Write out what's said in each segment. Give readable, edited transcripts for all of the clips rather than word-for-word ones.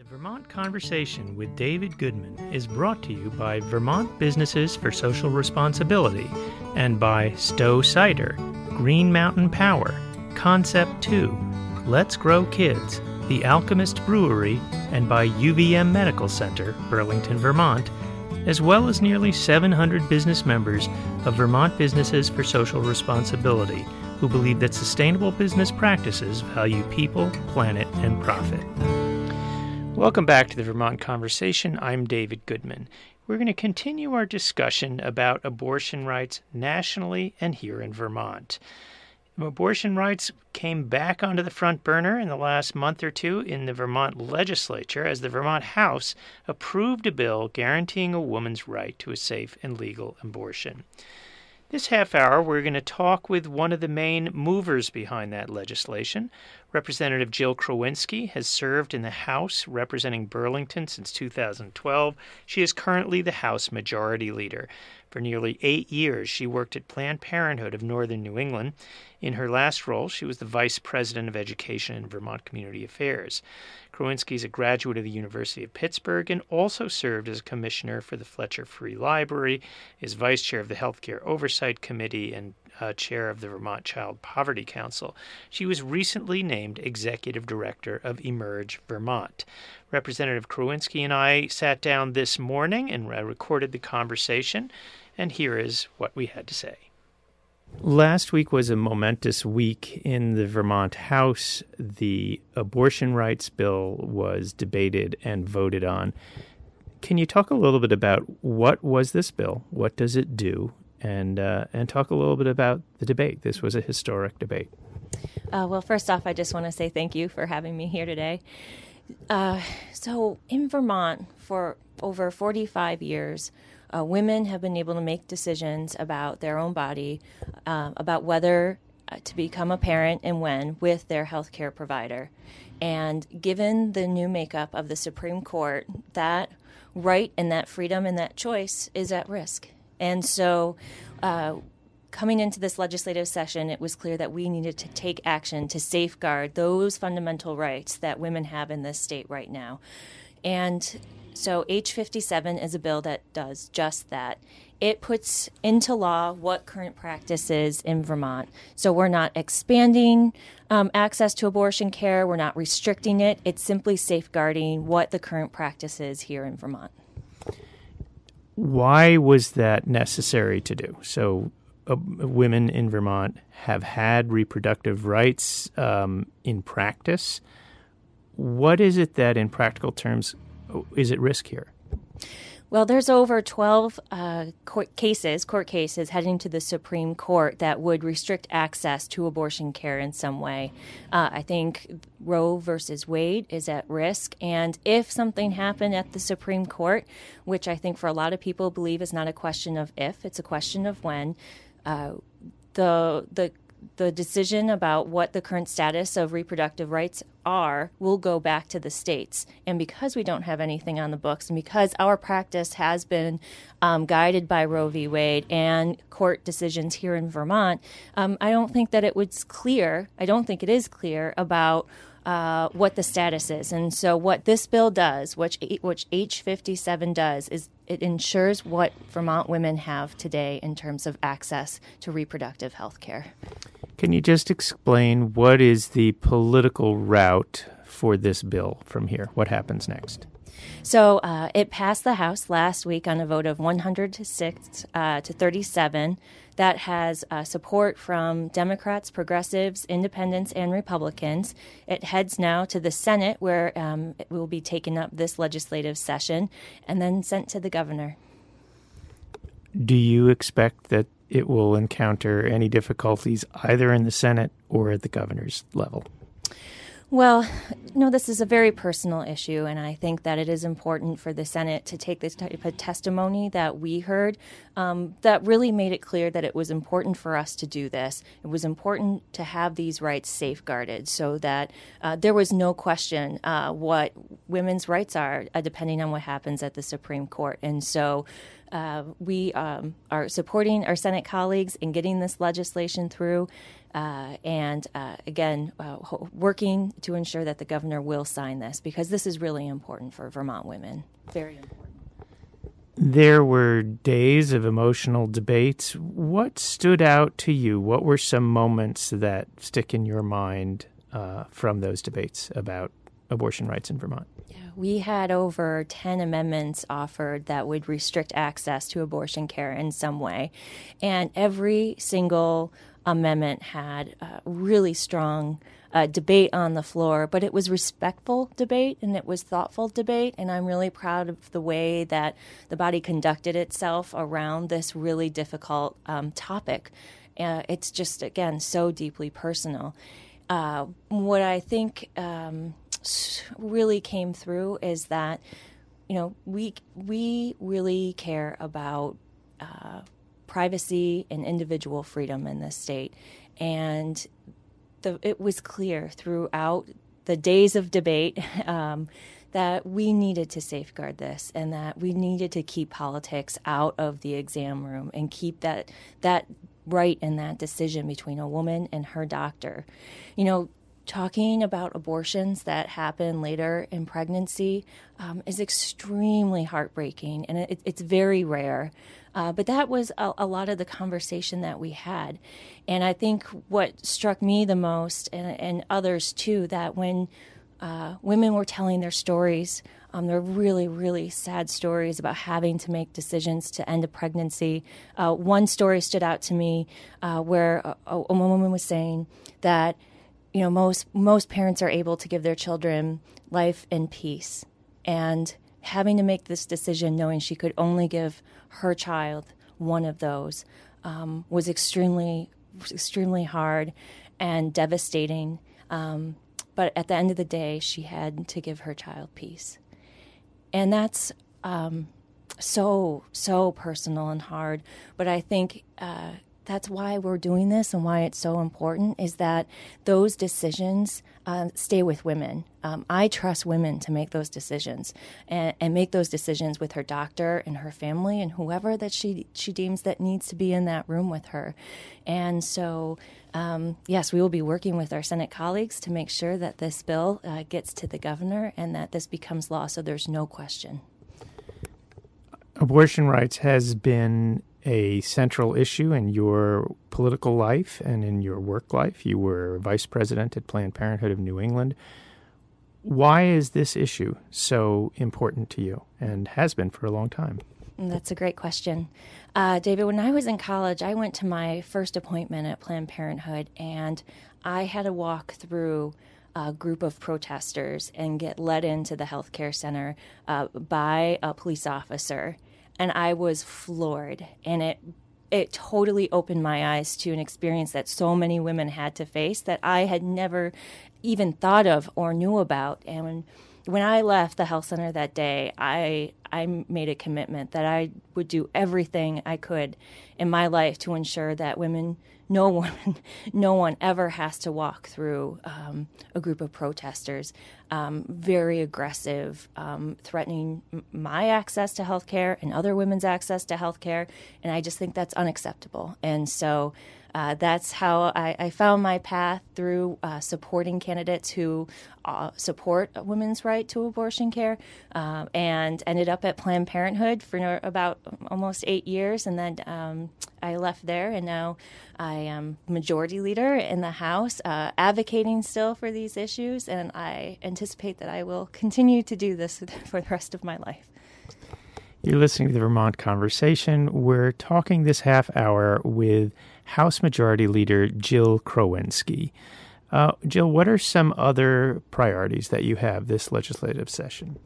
Vermont Conversation with David Goodman is brought to you by Vermont Businesses for Social Responsibility and by Stowe Cider, Green Mountain Power, Concept 2, Let's Grow Kids, The Alchemist Brewery, and by UVM Medical Center, Burlington, Vermont, as well as nearly 700 business members of Vermont Businesses for Social Responsibility who believe that sustainable business practices value people, planet, and profit. Welcome back to the Vermont Conversation. I'm David Goodman. We're going to continue our discussion about abortion rights nationally and here in Vermont. Abortion rights came back onto the front burner in the last month or two in the Vermont legislature as the Vermont House approved a bill guaranteeing a woman's right to a safe and legal abortion. This half hour, we're going to talk with one of the main movers behind that legislation. Representative Jill Krowinski has served in the House representing Burlington since 2012. She is currently the House Majority Leader. For nearly 8 years, she worked at Planned Parenthood of Northern New England. In her last role, she was the Vice President of Education and Vermont Community Affairs. Krowinski is a graduate of the University of Pittsburgh and also served as a commissioner for the Fletcher Free Library, is vice chair of the Healthcare Oversight Committee, and chair of the Vermont Child Poverty Council. She was recently named executive director of Emerge Vermont. Representative Krowinski and I sat down this morning and recorded the conversation, and here is what we had to say. Last week was a momentous week in the Vermont House. The abortion rights bill was debated and voted on. Can you talk a little bit about what was this bill? What does it do? And talk a little bit about the debate. This was a historic debate. Well, first off, I just want to say thank you for having me here today. So in Vermont, for over 45 years, women have been able to make decisions about their own body, about whether to become a parent and when, with their health care provider. And given the new makeup of the Supreme Court, that right and that freedom and that choice is at risk. And so coming into this legislative session, it was clear that we needed to take action to safeguard those fundamental rights that women have in this state right now. And so H57 is a bill that does just that. It puts into law what current practice is in Vermont. So we're not expanding access to abortion care. We're not restricting it. It's simply safeguarding what the current practice is here in Vermont. Why was that necessary to do? So women in Vermont have had reproductive rights in practice. What is it that, in practical terms, is at risk here? Well, there's over 12 court cases heading to the Supreme Court that would restrict access to abortion care in some way. I think Roe versus Wade is at risk. And if something happened at the Supreme Court, which I think for a lot of people believe is not a question of if, it's a question of when, the decision about what the current status of reproductive rights are will go back to the states. And because we don't have anything on the books and because our practice has been guided by Roe v. Wade and court decisions here in Vermont, I don't think that it is clear about what the status is. And so what this bill does, which H57 does, is it ensures what Vermont women have today in terms of access to reproductive health care. Can you just explain what is the political route for this bill from here? What happens next? So it passed the House last week on a vote of 106 to 37. That has support from Democrats, progressives, independents, and Republicans. It heads now to the Senate, where it will be taken up this legislative session and then sent to the governor. Do you expect that it will encounter any difficulties either in the Senate or at the governor's level? Well, this is a very personal issue, and I think that it is important for the Senate to take this type of testimony that we heard that really made it clear that it was important for us to do this. It was important to have these rights safeguarded so that there was no question what women's rights are, depending on what happens at the Supreme Court. And so we are supporting our Senate colleagues in getting this legislation through. Again, working to ensure that the governor will sign this, because this is really important for Vermont women. Very important. There were days of emotional debates. What stood out to you? What were some moments that stick in your mind from those debates about abortion rights in Vermont? Yeah, we had over 10 amendments offered that would restrict access to abortion care in some way. And every single amendment had really strong debate on the floor, but it was respectful debate and it was thoughtful debate. And I'm really proud of the way that the body conducted itself around this really difficult topic. It's just, again, so deeply personal. What I think really came through is that, we really care about privacy and individual freedom in this state. And it was clear throughout the days of debate that we needed to safeguard this and that we needed to keep politics out of the exam room and keep that right in that decision between a woman and her doctor. Talking about abortions that happen later in pregnancy is extremely heartbreaking, and it's very rare. But that was a lot of the conversation that we had. And I think what struck me the most, and others too, that when women were telling their stories, they're really, really sad stories about having to make decisions to end a pregnancy. One story stood out to me where a woman was saying that most parents are able to give their children life and peace, and having to make this decision knowing she could only give her child one of those was extremely hard and devastating. But at the end of the day, she had to give her child peace. And that's so personal and hard. But I think that's why we're doing this and why it's so important, is that those decisions stay with women. I trust women to make those decisions and make those decisions with her doctor and her family and whoever that she deems that needs to be in that room with her. And so, yes, we will be working with our Senate colleagues to make sure that this bill gets to the governor and that this becomes law, so there's no question. Abortion rights has been a central issue in your political life and in your work life. You were vice president at Planned Parenthood of New England. Why is this issue so important to you and has been for a long time? That's a great question. David, when I was in college, I went to my first appointment at Planned Parenthood, and I had to walk through a group of protesters and get led into the healthcare center by a police officer. And I was floored, and it totally opened my eyes to an experience that so many women had to face that I had never even thought of or knew about. And when I left the health center that day, I made a commitment that I would do everything I could in my life to ensure that no one ever has to walk through a group of protesters, very aggressive, threatening my access to health care and other women's access to health care. And I just think that's unacceptable. And so that's how I found my path through supporting candidates who support a women's right to abortion care, and ended up at Planned Parenthood for about almost 8 years. And then I left there, and now I am majority leader in the House, advocating still for these issues. And I anticipate that I will continue to do this for the rest of my life. You're listening to the Vermont Conversation. We're talking this half hour with House Majority Leader Jill Krowinski. Jill, what are some other priorities that you have this legislative session?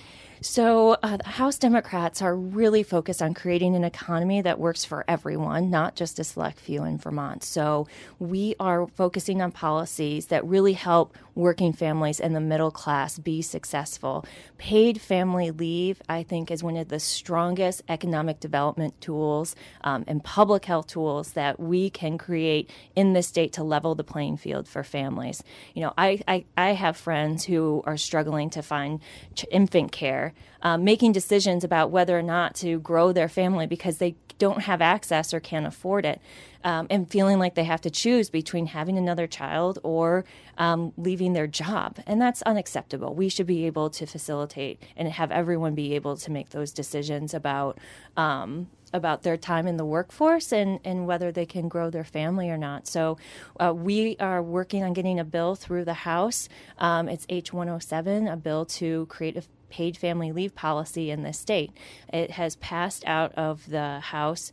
So the House Democrats are really focused on creating an economy that works for everyone, not just a select few in Vermont. So we are focusing on policies that really help working families and the middle class be successful. Paid family leave, I think, is one of the strongest economic development tools and public health tools that we can create in this state to level the playing field for families. I have friends who are struggling to find infant care, making decisions about whether or not to grow their family because they don't have access or can't afford it, and feeling like they have to choose between having another child or leaving their job. And that's unacceptable. We should be able to facilitate and have everyone be able to make those decisions about their time in the workforce and whether they can grow their family or not. So we are working on getting a bill through the House. It's H107, a bill to create a paid family leave policy in this state. It has passed out of the House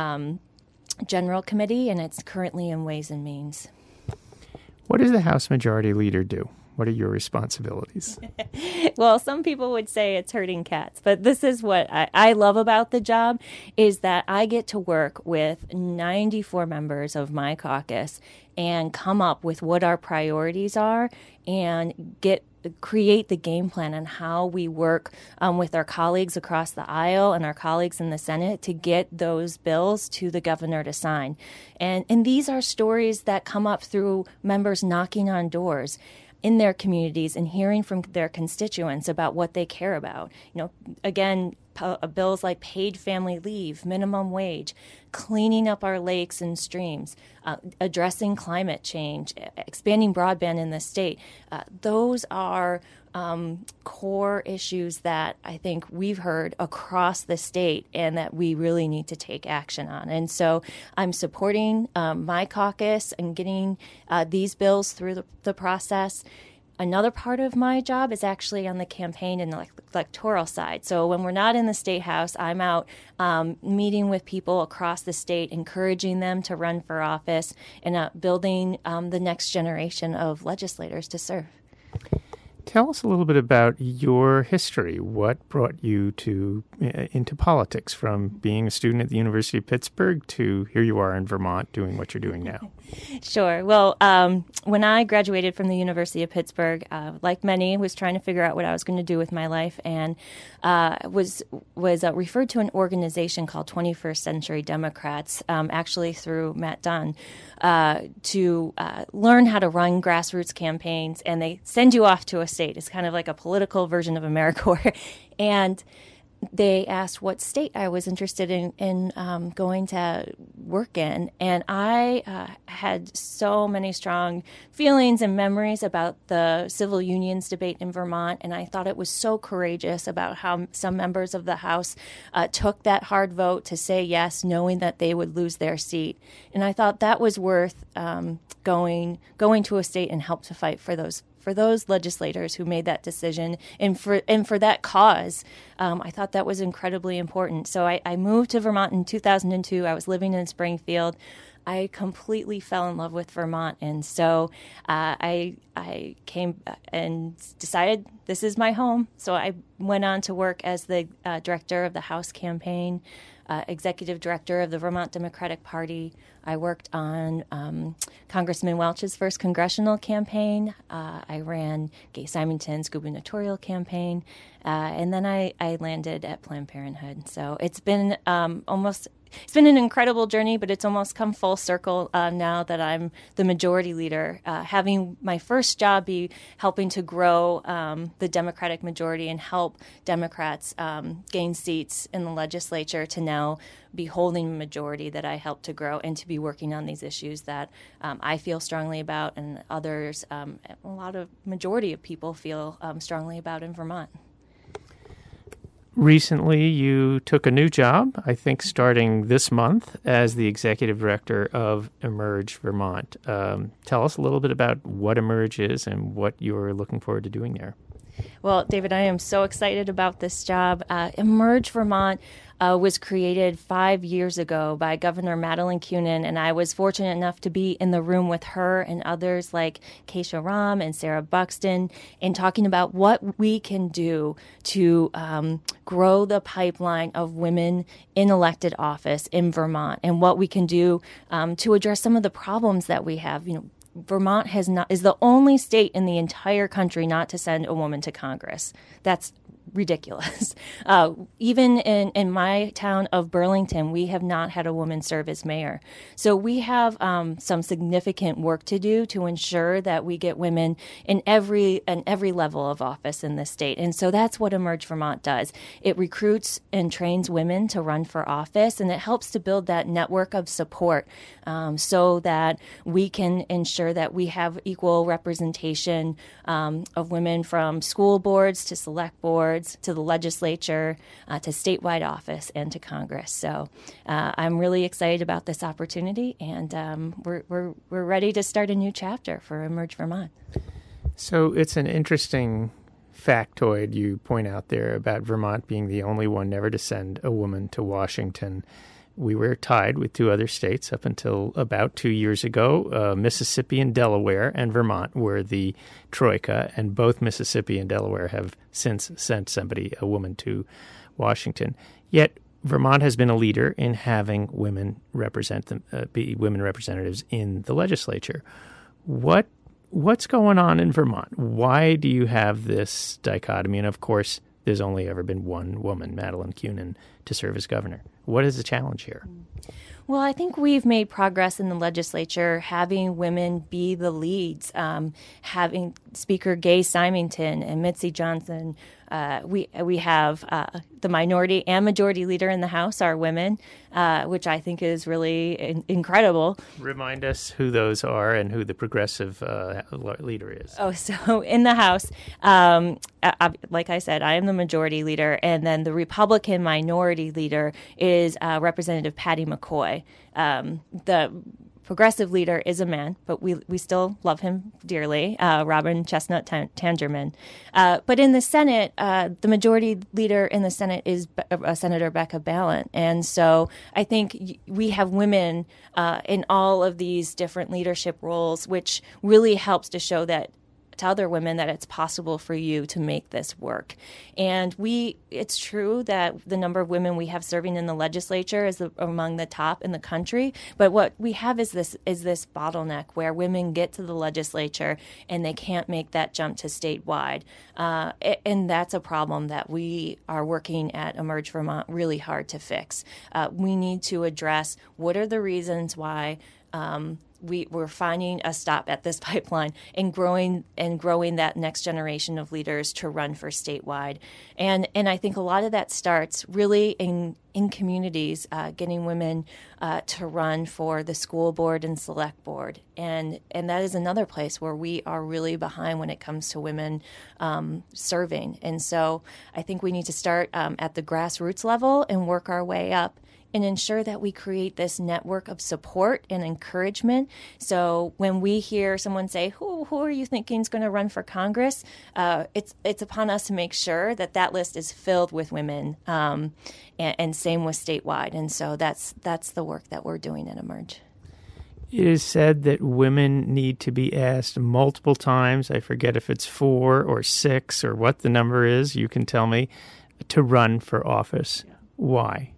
General Committee, and it's currently in Ways and Means. What does the House Majority Leader do? What are your responsibilities? Well, some people would say it's herding cats, but this is what I love about the job is that I get to work with 94 members of my caucus and come up with what our priorities are and create the game plan on how we work with our colleagues across the aisle and our colleagues in the Senate to get those bills to the governor to sign. And these are stories that come up through members knocking on doors in their communities and hearing from their constituents about what they care about. You know, again, bills like paid family leave, minimum wage, cleaning up our lakes and streams, addressing climate change, expanding broadband in the state. Those are core issues that I think we've heard across the state and that we really need to take action on. And so I'm supporting my caucus and getting these bills through the process. Another part of my job is actually on the campaign and the electoral side. So when we're not in the State House, I'm out meeting with people across the state, encouraging them to run for office and building the next generation of legislators to serve. Tell us a little bit about your history. What brought you into politics, from being a student at the University of Pittsburgh to here you are in Vermont doing what you're doing now? Sure. Well, when I graduated from the University of Pittsburgh, like many, was trying to figure out what I was going to do with my life, and was referred to an organization called 21st Century Democrats, actually through Matt Dunn, to learn how to run grassroots campaigns, and they send you off to a state. It's kind of like a political version of AmeriCorps, and they asked what state I was interested in going to work in. And I had so many strong feelings and memories about the civil unions debate in Vermont. And I thought it was so courageous about how some members of the House took that hard vote to say yes, knowing that they would lose their seat. And I thought that was worth going to a state and help to fight for those legislators who made that decision, and for that cause. I thought that was incredibly important. So I moved to Vermont in 2002. I was living in Springfield. I completely fell in love with Vermont, and so I came and decided this is my home. So I went on to work as the director of the House campaign, executive director of the Vermont Democratic Party. I worked on Congressman Welch's first congressional campaign. I ran Gay Simonton's gubernatorial campaign. And then I landed at Planned Parenthood. So it's been it's been an incredible journey, but it's almost come full circle now that I'm the majority leader, having my first job be helping to grow the Democratic majority and help Democrats gain seats in the legislature, to now be holding a majority that I helped to grow, and to be working on these issues that I feel strongly about, and others, a lot of majority of people feel strongly about in Vermont. Recently, you took a new job, I think starting this month, as the executive director of Emerge Vermont. Tell us a little bit about what Emerge is and what you're looking forward to doing there. Well, David, I am so excited about this job. Emerge Vermont was created 5 years ago by Governor Madeline Kunin, and I was fortunate enough to be in the room with her and others like Keisha Ram and Sarah Buxton, and talking about what we can do to grow the pipeline of women in elected office in Vermont, and what we can do to address some of the problems that we have. You know, Vermont is the only state in the entire country not to send a woman to Congress. That's ridiculous. Even in my town of Burlington, we have not had a woman serve as mayor. So we have some significant work to do to ensure that we get women in every level of office in this state. And so that's what Emerge Vermont does. It recruits and trains women to run for office, and it helps to build that network of support so that we can ensure that we have equal representation of women from school boards to select boards to the legislature to statewide office and to Congress. So I'm really excited about this opportunity, and we're ready to start a new chapter for Emerge Vermont. So it's an interesting factoid you point out there about Vermont being the only one never to send a woman to Washington. We were tied with two other states up until about 2 years ago. Mississippi and Delaware and Vermont were the troika, and both Mississippi and Delaware have since sent a woman to Washington. Yet Vermont has been a leader in having women be women representatives in the legislature. What's going on in Vermont? Why do you have this dichotomy? And of course, there's only ever been one woman, Madeleine Kunin, to serve as governor. What is the challenge here? Well, I think we've made progress in the legislature, having women be the leads, having Speaker Gay Symington and Mitzi Johnson. We have the minority and majority leader in the House are women, which I think is really incredible. Remind us who those are and who the progressive leader is. Oh, so in the House, like I said, I am the majority leader, and then the Republican minority leader is Representative Patty McCoy. The progressive leader is a man, but we still love him dearly, Robin Chestnut Tangerman. But in the Senate, the majority leader in the Senate is Senator Becca Balint. And so I think we have women in all of these different leadership roles, which really helps to show that to other women that it's possible for you to make this work. And it's true that the number of women we have serving in the legislature is among the top in the country, but what we have is this bottleneck where women get to the legislature and they can't make that jump to statewide. And that's a problem that we are working at Emerge Vermont really hard to fix. We need to address what are the reasons why we're finding a stop at this pipeline and growing that next generation of leaders to run for statewide. And I think a lot of that starts really in communities, getting women to run for the school board and select board. And that is another place where we are really behind when it comes to women serving. And so I think we need to start at the grassroots level and work our way up and ensure that we create this network of support and encouragement. So when we hear someone say, who are you thinking is going to run for Congress? It's upon us to make sure that list is filled with women, and same with statewide. And so that's the work that we're doing at Emerge. It is said that women need to be asked multiple times, I forget if it's 4 or 6 or what the number is, you can tell me, to run for office. Yeah. Why?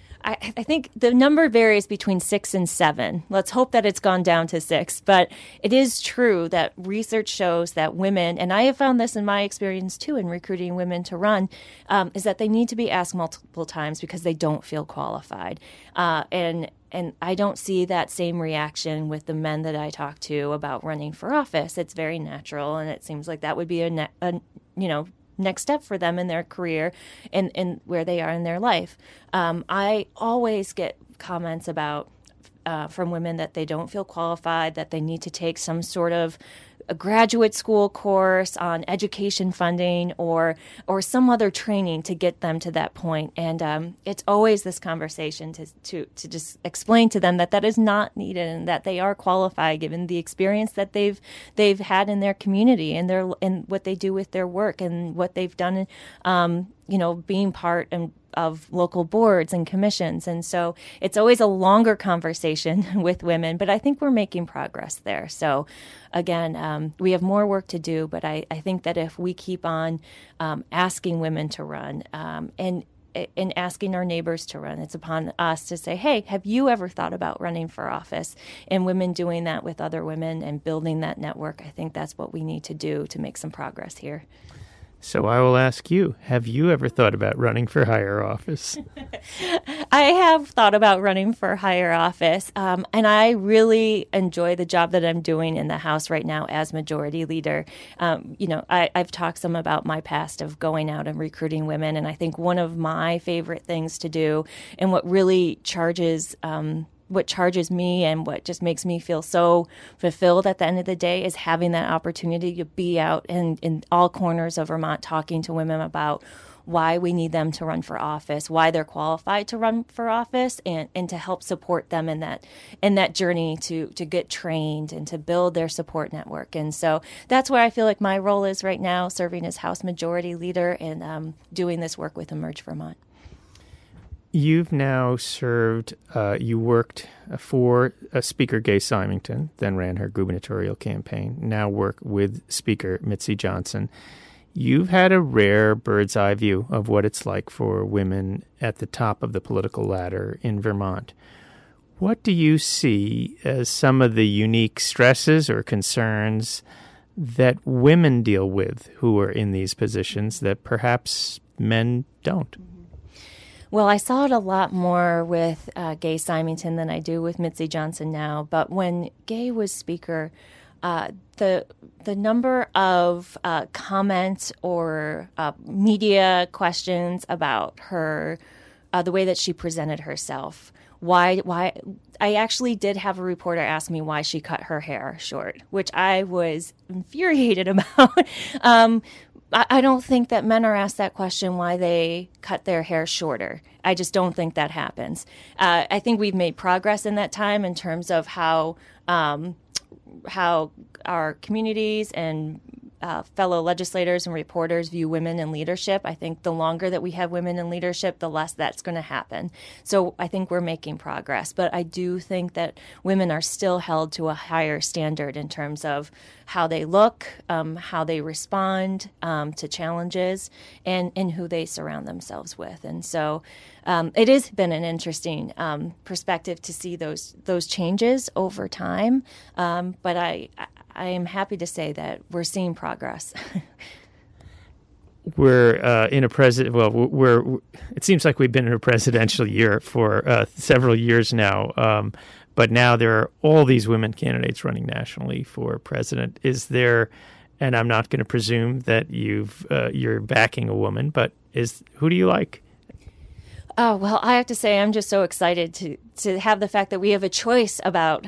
I think the number varies between 6 and 7. Let's hope that it's gone down to 6. But it is true that research shows that women, and I have found this in my experience too in recruiting women to run, is that they need to be asked multiple times because they don't feel qualified. And I don't see that same reaction with the men that I talk to about running for office. It's very natural, and it seems like that would be a next step for them in their career and where they are in their life. I always get comments about from women that they don't feel qualified, that they need to take some sort of a graduate school course on education funding or some other training to get them to that point. And it's always this conversation to just explain to them that is not needed and that they are qualified given the experience that they've had in their community and what they do with their work and what they've done, being part of local boards and commissions. And so it's always a longer conversation with women, but I think we're making progress there. So again, we have more work to do, but I think that if we keep on asking women to run and asking our neighbors to run, it's upon us to say, hey, have you ever thought about running for office? And women doing that with other women and building that network, I think that's what we need to do to make some progress here. So I will ask you, have you ever thought about running for higher office? I have thought about running for higher office, and I really enjoy the job that I'm doing in the House right now as majority leader. I've talked some about my past of going out and recruiting women, and I think one of my favorite things to do and what really charges me and what just makes me feel so fulfilled at the end of the day is having that opportunity to be out in all corners of Vermont talking to women about why we need them to run for office, why they're qualified to run for office, and to help support them in that journey to get trained and to build their support network. And so that's where I feel like my role is right now, serving as House Majority Leader and doing this work with Emerge Vermont. You've now served, you worked for Speaker Gay Symington, then ran her gubernatorial campaign, now work with Speaker Mitzi Johnson. You've had a rare bird's eye view of what it's like for women at the top of the political ladder in Vermont. What do you see as some of the unique stresses or concerns that women deal with who are in these positions that perhaps men don't? Well, I saw it a lot more with Gay Symington than I do with Mitzi Johnson now. But when Gay was Speaker, the number of comments or media questions about her, the way that she presented herself, why I actually did have a reporter ask me why she cut her hair short, which I was infuriated about. I don't think that men are asked that question why they cut their hair shorter. I just don't think that happens. I think we've made progress in that time in terms of how our communities and fellow legislators and reporters view women in leadership. I think the longer that we have women in leadership, the less that's going to happen. So I think we're making progress. But I do think that women are still held to a higher standard in terms of how they look, how they respond to challenges, and who they surround themselves with. And so it has been an interesting perspective to see those changes over time. But I am happy to say that we're seeing progress. We're in a it seems like we've been in a presidential year for several years now. But now there are all these women candidates running nationally for president. Is there, and I'm not going to presume that you're backing a woman, but who do you like? Oh, well, I have to say I'm just so excited to have the fact that we have a choice about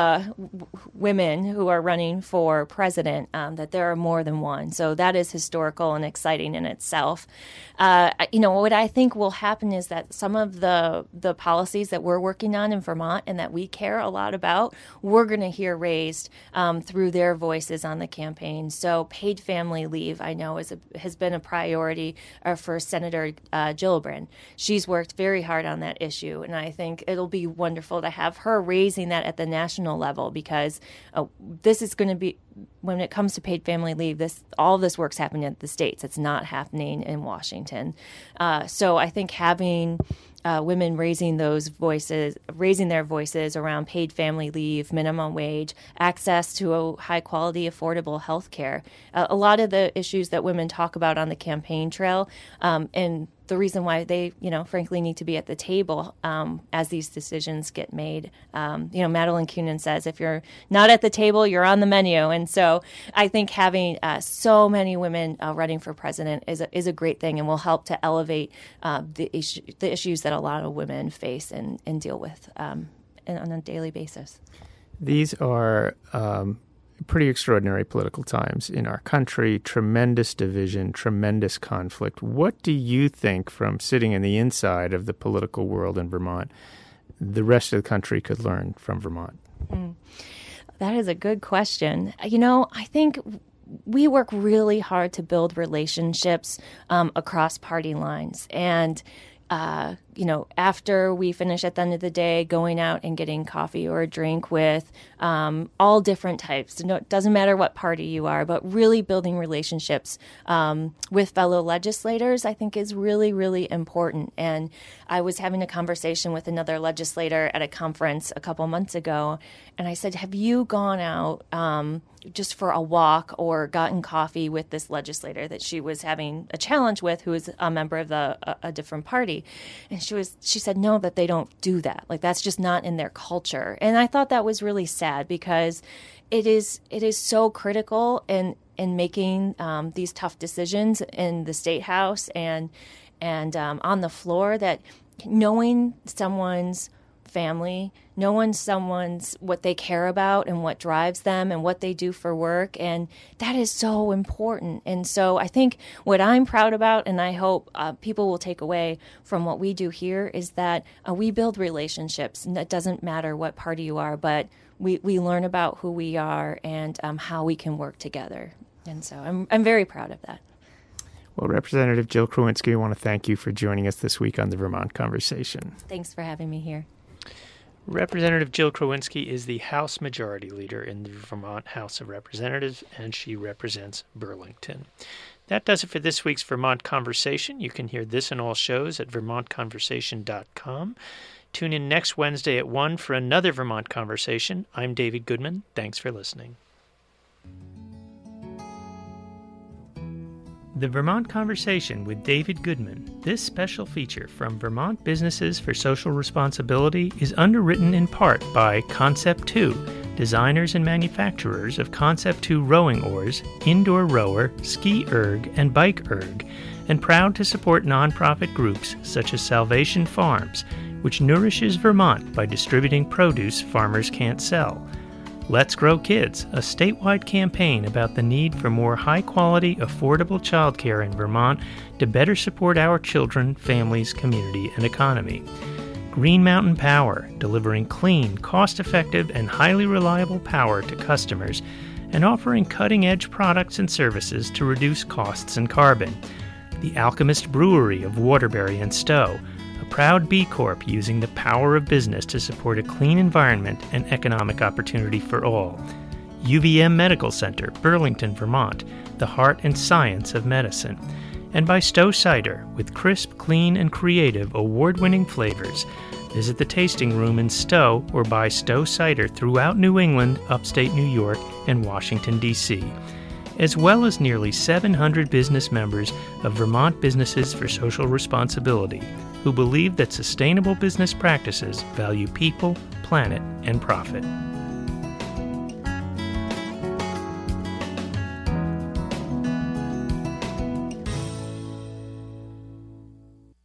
women who are running for president, that there are more than one. So that is historical and exciting in itself. What I think will happen is that some of the policies that we're working on in Vermont and that we care a lot about, we're going to hear raised through their voices on the campaign. So paid family leave, I know, has been a priority for Senator Gillibrand. She's worked very hard on that issue, and I think it'll be wonderful to have her raising that at the national level, because this is going to be, when it comes to paid family leave, all this work's happening at the states. It's not happening in Washington. So I think having women raising their voices around paid family leave, minimum wage, access to a high quality, affordable health care. A lot of the issues that women talk about on the campaign trail, and the reason why they, frankly need to be at the table as these decisions get made. Madeline Kunin says, if you're not at the table, you're on the menu. And so I think having so many women running for president is a great thing, and will help to elevate the issues that a lot of women face and deal with on a daily basis. These are pretty extraordinary political times in our country, tremendous division, tremendous conflict. What do you think, from sitting in the inside of the political world in Vermont, the rest of the country could learn from Vermont? That is a good question. I think we work really hard to build relationships across party lines. And after we finish at the end of the day, going out and getting coffee or a drink with all different types. It doesn't matter what party you are, but really building relationships with fellow legislators, I think, is really, really important. And I was having a conversation with another legislator at a conference a couple months ago, and I said, have you gone out just for a walk or gotten coffee with this legislator that she was having a challenge with, who is a member of a different party? And she said, no, that they don't do that. Like, that's just not in their culture. And I thought that was really sad, because it is so critical in making these tough decisions in the State House and on the floor, that knowing someone's family, knowing what they care about and what drives them and what they do for work, and that is so important. And so I think what I'm proud about, and I hope people will take away from what we do here, is that we build relationships, and it doesn't matter what party you are, but we learn about who we are and how we can work together. And so I'm very proud of that. Well, Representative Jill Krawinski, I want to thank you for joining us this week on the Vermont Conversation. Thanks for having me here. Representative Jill Krawinski is the House Majority Leader in the Vermont House of Representatives, and she represents Burlington. That does it for this week's Vermont Conversation. You can hear this and all shows at vermontconversation.com. Tune in next Wednesday at 1 for another Vermont Conversation. I'm David Goodman. Thanks for listening. The Vermont Conversation with David Goodman. This special feature from Vermont Businesses for Social Responsibility is underwritten in part by Concept 2, designers and manufacturers of Concept 2 rowing oars, indoor rower, ski erg, and bike erg, and proud to support nonprofit groups such as Salvation Farms, which nourishes Vermont by distributing produce farmers can't sell. Let's Grow Kids, a statewide campaign about the need for more high-quality, affordable childcare in Vermont to better support our children, families, community, and economy. Green Mountain Power, delivering clean, cost-effective, and highly reliable power to customers and offering cutting-edge products and services to reduce costs and carbon. The Alchemist Brewery of Waterbury and Stowe, a proud B Corp using the power of business to support a clean environment and economic opportunity for all. UVM Medical Center, Burlington, Vermont, the heart and science of medicine. And by Stowe Cider, with crisp, clean, and creative award-winning flavors. Visit the tasting room in Stowe or buy Stowe Cider throughout New England, upstate New York, and Washington, D.C., as well as nearly 700 business members of Vermont Businesses for Social Responsibility, who believe that sustainable business practices value people, planet, and profit.